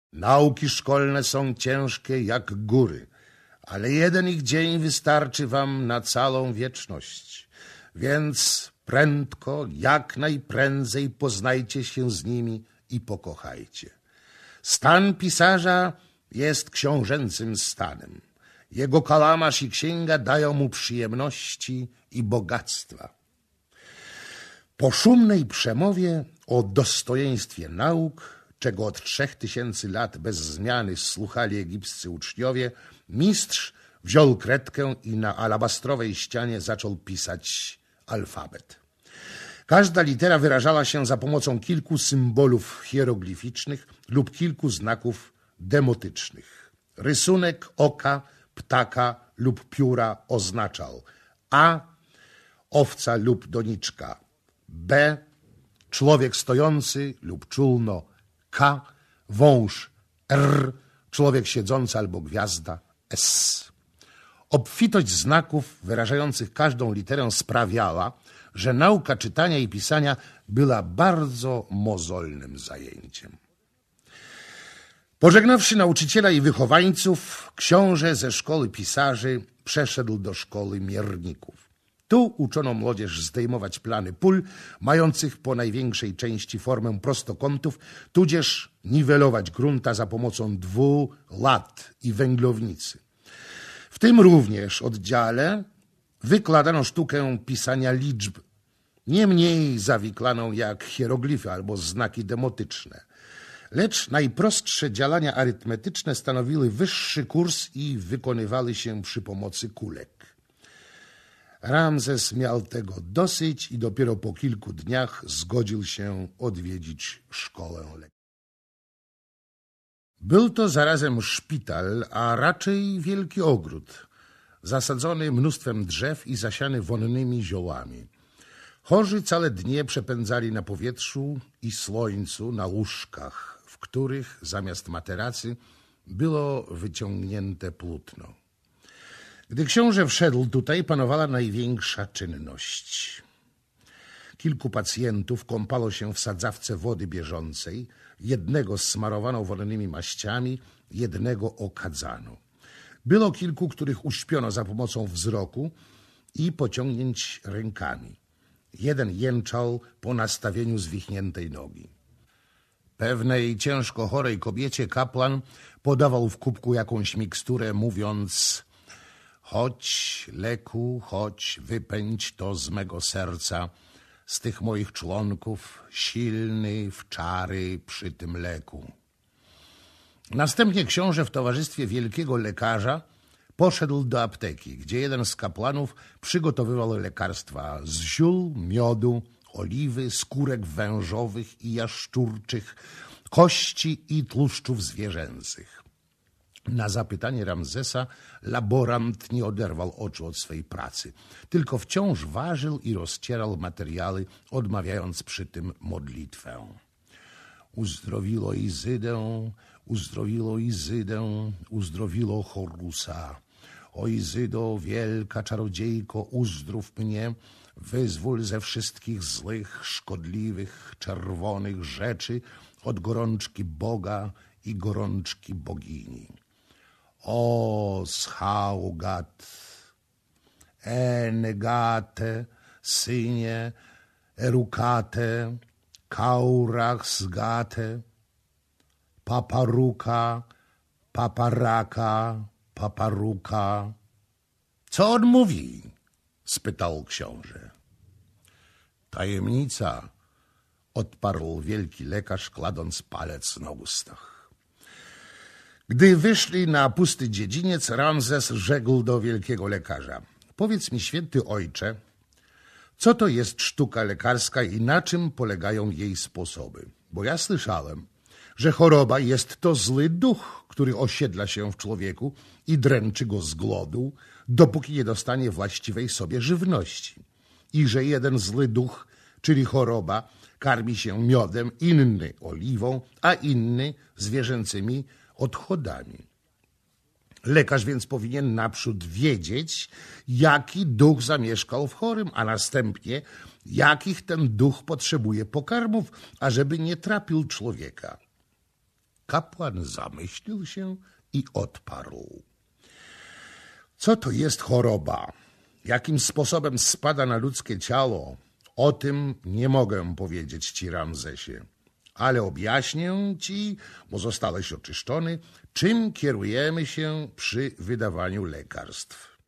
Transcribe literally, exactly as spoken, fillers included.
Nauki szkolne są ciężkie jak góry, ale jeden ich dzień wystarczy wam na całą wieczność. Więc prędko, jak najprędzej poznajcie się z nimi i pokochajcie. Stan pisarza jest książęcym stanem. Jego kałamarz i księga dają mu przyjemności i bogactwa. Po szumnej przemowie o dostojeństwie nauk, czego od trzech tysięcy lat bez zmiany słuchali egipscy uczniowie, mistrz wziął kredkę i na alabastrowej ścianie zaczął pisać alfabet. Każda litera wyrażała się za pomocą kilku symbolów hieroglificznych lub kilku znaków demotycznych. Rysunek oka, ptaka lub pióra oznaczał A. Owca lub doniczka, B. Człowiek stojący lub czółno, K. Wąż, R. Człowiek siedzący albo gwiazda, S. Obfitość znaków wyrażających każdą literę sprawiała, że nauka czytania i pisania była bardzo mozolnym zajęciem. Pożegnawszy nauczyciela i wychowańców, książę ze szkoły pisarzy przeszedł do szkoły mierników. Tu uczono młodzież zdejmować plany pól, mających po największej części formę prostokątów, tudzież niwelować grunta za pomocą dwu, lat i węglownicy. W tym również oddziale wykładano sztukę pisania liczb, nie mniej zawiklaną jak hieroglify albo znaki demotyczne. Lecz najprostsze działania arytmetyczne stanowiły wyższy kurs i wykonywały się przy pomocy kulek. Ramzes miał tego dosyć i dopiero po kilku dniach zgodził się odwiedzić szkołę. Był to zarazem szpital, a raczej wielki ogród, zasadzony mnóstwem drzew i zasiany wonnymi ziołami. Chorzy całe dnie przepędzali na powietrzu i słońcu na łóżkach, w których zamiast materacy było wyciągnięte płótno. Gdy książę wszedł tutaj, panowała największa czynność. Kilku pacjentów kąpało się w sadzawce wody bieżącej, jednego smarowano wonnymi maściami, jednego okadzano. Było kilku, których uśpiono za pomocą wzroku i pociągnięć rękami. Jeden jęczał po nastawieniu zwichniętej nogi. Pewnej ciężko chorej kobiecie kapłan podawał w kubku jakąś miksturę, mówiąc: chodź, leku, chodź, wypędź to z mego serca, z tych moich członków, silny w czary przy tym leku. Następnie książę w towarzystwie wielkiego lekarza poszedł do apteki, gdzie jeden z kapłanów przygotowywał lekarstwa z ziół, miodu, oliwy, skórek wężowych i jaszczurczych, kości i tłuszczów zwierzęcych. Na zapytanie Ramzesa laborant nie oderwał oczu od swej pracy, tylko wciąż ważył i rozcierał materiały, odmawiając przy tym modlitwę. Uzdrowiło Izydę, uzdrowiło Izydę, uzdrowiło Horusa. O Izydo, wielka czarodziejko, uzdrów mnie, wyzwól ze wszystkich złych, szkodliwych, czerwonych rzeczy od gorączki Boga i gorączki bogini. O Schaugat, Enegate, synie, Erukate, Kaurachsgate, Paparuka, Paparaka, Paparuka. Co on mówi? Spytał książę. Tajemnica, odparł wielki lekarz, kładąc palec na ustach. Gdy wyszli na pusty dziedziniec, Ramzes rzekł do wielkiego lekarza: powiedz mi, święty ojcze, co to jest sztuka lekarska i na czym polegają jej sposoby? Bo ja słyszałem, że choroba jest to zły duch, który osiedla się w człowieku i dręczy go z głodu, dopóki nie dostanie właściwej sobie żywności. I że jeden zły duch, czyli choroba, karmi się miodem, inny oliwą, a inny zwierzęcymi odchodami. Lekarz więc powinien naprzód wiedzieć, jaki duch zamieszkał w chorym, a następnie jakich ten duch potrzebuje pokarmów, ażeby nie trapił człowieka. Kapłan zamyślił się i odparł. Co to jest choroba? Jakim sposobem spada na ludzkie ciało? O tym nie mogę powiedzieć ci, Ramzesie. Ale objaśnię ci, bo zostałeś oczyszczony, czym kierujemy się przy wydawaniu lekarstw.